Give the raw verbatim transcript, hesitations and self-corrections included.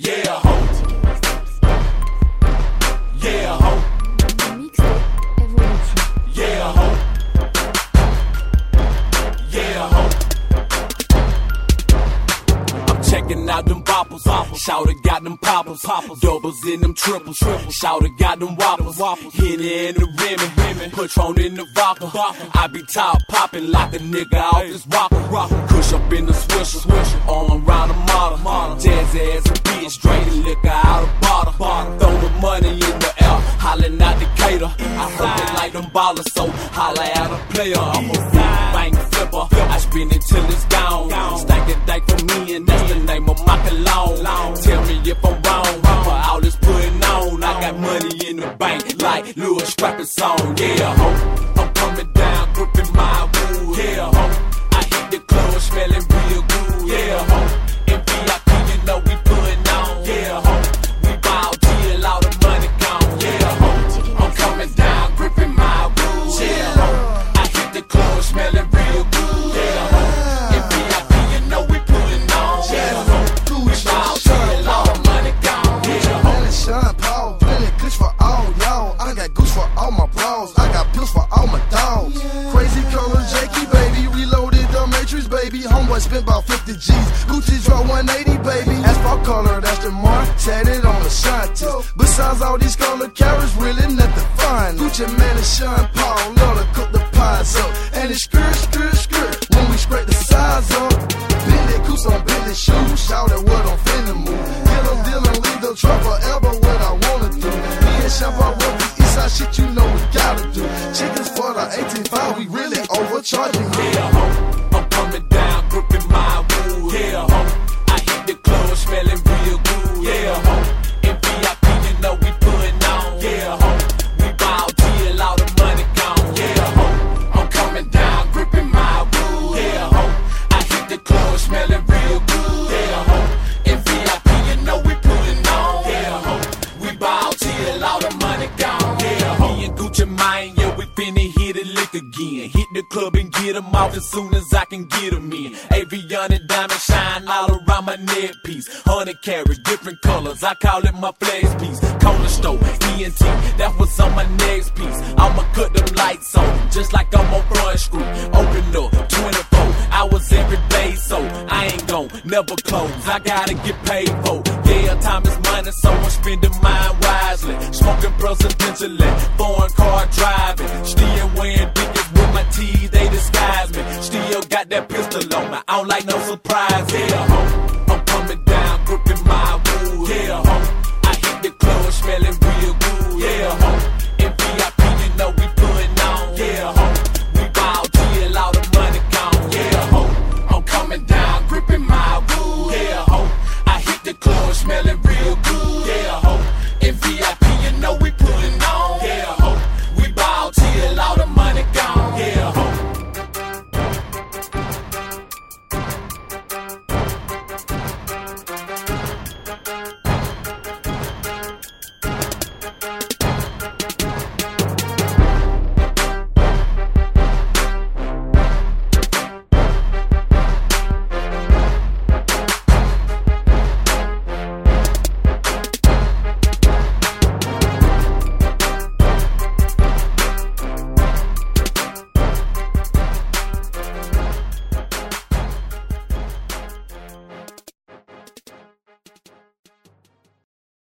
Yeah, ho. Yeah, ho. Mixtape Evolution. Yeah, ho. Yeah, ho. I'm checking out them boppers. Shoulda got them poppers. Doubles in them triples. Shoulda got them whoppers. Henny in the Remy. Patron in the vodka. I be top popping like a nigga off this rocker. Kush up in the swisher. Arm around the model. Jazz ass a bitch. Straight liquor out of bottle. Throwing money in the air. Hollering out Decatur. I heard it like them ballers. So holla at a player. I'm a bang flipper. I spin it till it's gone. Stank it dank for me and that's the name of my cologne. Tell me if I'm wrong. For all this putting on. I got money in the bank like Lil Scrappy song. Yeah, ho. I'm coming down, gripping my wood. Yeah, ho. I hit the club smelling real good. Yeah, ho. In V I P, you know we putting on. Yeah, ho. We bout till all the money gone. Yeah, ho. I'm coming down, gripping my wood. Yeah, ho. I hit the club smelling real good. Yeah, ho. In V I P, you know we putting on. Yeah, ho. We bout till all the money gone. Yeah, ho. Sean Paul, plenty kush for all y'all. I got goose for all my bras. I got pills for all my dogs. Crazy color, Jakey, baby. Reloaded the Matrix, baby. Homeboy spent about fifty G's. Gucci draw one eighty, baby. Asphalt color, that's the mark. Set it on the scientist. Besides all these color carrots, really nothing fine. Gucci man and Sean Paul, love to cook the pies up. And it's skirt, skirt, skirt. When we scrape the size up. Billy Goose on Billy shoes. Shout at what I'm finna move. Get them dealing, leave the truck forever what I wanna do. Me and Shabba work the east side shit you know we gotta do. Chickens for the eighteen five, we really overcharging. Yeah, ho. I'm coming down, gripping my wood. Yeah, ho. I hit the club smelling real good. Yeah, ho. In V I P, you know we putting on. Yeah, ho. We bout till all the money gone. Yeah, ho. I'm coming down, gripping my wood. Yeah, ho. I hit the club smelling real good. Yeah, ho. In V I P, you know we putting on. Yeah, ho. We bout till all the money gone. Yeah, ho. Me and Gucci Mane, yeah, we finna hit it lick again. Hit the club and get them off as soon as I can get them in. Avion and diamond shine all around my neck piece. Hundred carats, different colors, I call it my flex piece. Corner store, E N T, that was on my next piece. I'ma cut them lights on, just like I'm on Front Street. Open up, twenty-four hours every day, so I ain't gon' never close. I gotta get paid for. Yeah, time is money, so I'm spending mine wisely. Smoking presidentially, foreign car driving. Still wearing Dickies with my teeth, they disguise me. Still got that pistol on me, I don't like no surprise. Yeah,